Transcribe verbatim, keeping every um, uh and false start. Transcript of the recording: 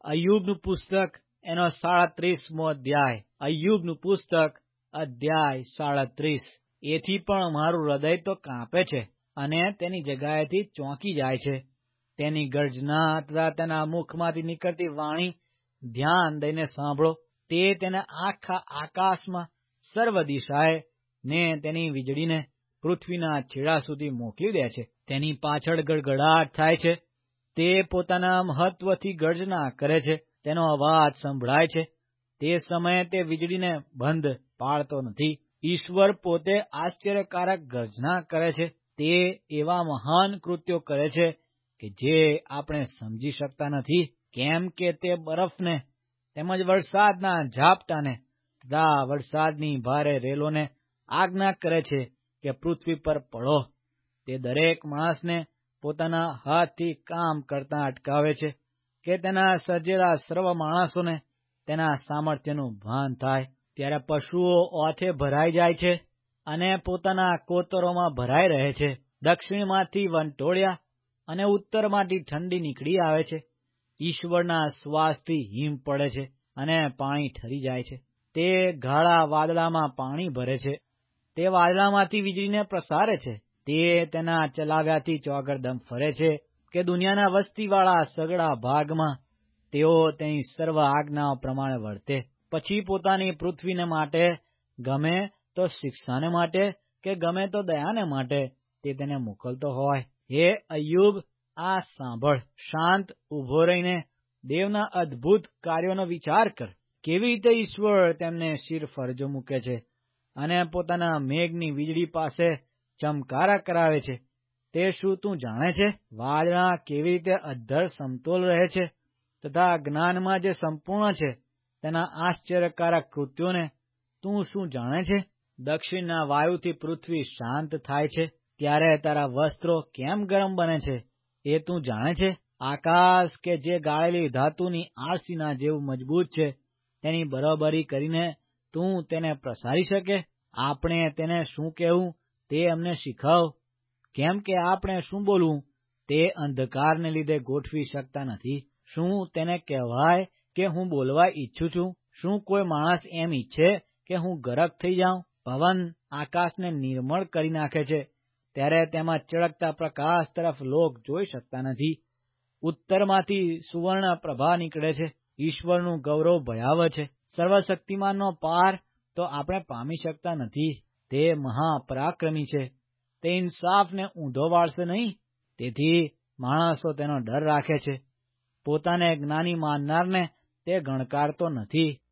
અય્યુબનું પુસ્તક એનો સાડત્રીસમો અધ્યાય. અય્યુબનું પુસ્તક અધ્યાય સાડત્રીસ. એથી પણ મારું હૃદય તો કાંપે છે અને તેની જગાએથી ચોંકી જાય છે. તેની ગર્જના તથા તેના મુખમાંથી નીકળતી વાણી ધ્યાન દઈને સાંભળો. તે તેના આખા આકાશમાં સર્વ દિશાએ ને તેની વીજળીને પૃથ્વીના છેડા સુધી મોકલી દે છે. તેની પાછળ ગડગડાટ થાય છે. તે પોતાના મહત્વથી ગર્જના કરે છે. તેનો અવાજ સંભળાય છે. તે સમયે તે વીજળીને બંધ પાડતો નથી. ઈશ્વર પોતે આશ્ચર્યકારક ગર્જના કરે છે. તે એવા મહાન કૃત્યો કરે છે કે જે આપણે સમજી શકતા નથી. કેમ કે તે બરફને તેમજ વરસાદના ઝાપટાને તથા વરસાદની ભારે રેલોને આજ્ઞા કરે છે કે પૃથ્વી પર પડો. તે દરેક માણસને પોતાના હાથથી કામ કરતા અટકાવે છે કે તેના સર્જેલા સર્વ માણસોને તેના સામર્થ્યનું ભાન થાય. ત્યારે પશુઓ ઓથે ભરાઈ જાય છે અને પોતાના કોતરોમાં ભરાઈ રહે છે. દક્ષિણમાંથી વંટોળિયા અને ઉત્તરમાંથી ઠંડી નીકળી આવે છે. ઈશ્વરના શ્વાસથી હિમ પડે છે અને પાણી ઠરી જાય છે. તે ગાળા વાદળામાં પાણી ભરે છે. તે વાદળામાંથી વીજળીને પ્રસારે છે. તે તેના ચલાવ્યાથી ચોગરદમ ફરે છે કે દુનિયાના વસ્તીવાળા સગળા ભાગમાં તેઓ તેની સર્વ આજ્ઞાઓ પ્રમાણે વર્તે. પછી પોતાની પૃથ્વીને માટે ગમે તો શિક્ષાને માટે કે ગમે તો દયાને માટે તે તેને મોકલતો હોય. હે અય્યુબ, આ સાંભળ. શાંત ઊભો રહીને દેવના અદ્ભુત કાર્યોનો વિચાર કર. કેવી રીતે ઈશ્વર તેમને શિર ફરજો મૂકે છે અને પોતાના મેઘની વીજળી પાસે ચમકારા કરાવે છે. તે શું તું જાણે છે? વાદળા કેવી રીતે અધ્ધર સમતોલ રહે છે તથા જ્ઞાનમાં જે સંપૂર્ણ છે તેના આશ્ચર્યકારક કૃત્યોને તું શું જાણે છે? દક્ષિણના વાયુથી પૃથ્વી શાંત થાય છે ત્યારે તારા વસ્ત્રો કેમ ગરમ બને છે એ તું જાણે છે? આકાશ કે જે ગાળેલી ધાતુની આળસીના જેવું મજબૂત છે તેની બરોબરી કરીને તું તેને પ્રસારી શકે? આપણે તેને શું કહેવું તે અમને શીખવ. કેમ કે આપણે શું બોલવું તે અંધકારને લીધે ગોઠવી શકતા નથી. શું તેને કહેવાય કે હું બોલવા ઈચ્છું છું? શું કોઈ માણસ એમ ઈચ્છે કે હું ગરક થઈ જાઉં? પવન આકાશને નિર્મળ કરી નાખે છે ત્યારે તેમાં ચળકતા પ્રકાશ તરફ લોક જોઈ શકતા નથી. ઉત્તરમાંથી સુવર્ણ પ્રભા નીકળે છે. ઈશ્વરનું ગૌરવ ભયાવહ છે. સર્વશક્તિમાનનો પાર તો આપણે પામી શકતા નથી. તે મહાપરાક્રમી છે. તે ઇન્સાફને ઊંધો વાળશે નહીં. તેથી માણસો તેનો ડર રાખે છે. પોતાને જ્ઞાની માનનારને તે ગણકારતો નથી.